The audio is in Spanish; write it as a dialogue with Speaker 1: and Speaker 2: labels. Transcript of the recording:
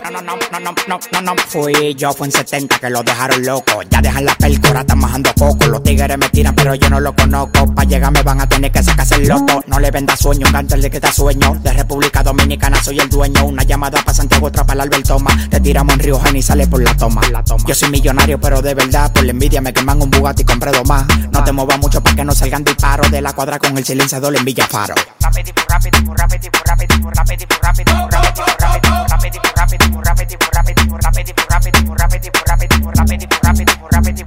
Speaker 1: No, fui yo, fue en 70 que lo dejaron loco. Ya dejan la pelcora, están majando coco. Los tigres me tiran, pero yo no lo conozco. Pa' llegar me van a tener que sacarse el loto. No le venda sueño, un cáncer de que está sueño. De República Dominicana soy el dueño. Una llamada pa' Santiago, otra para Albert Toma. Te tiramos en Río Jaime y sale por la toma. Yo soy millonario, pero de verdad, por la envidia me queman un Bugatti y compré dos más. No te muevas mucho pa' que no salgan disparos. De la cuadra con el silenciador en Villafaro.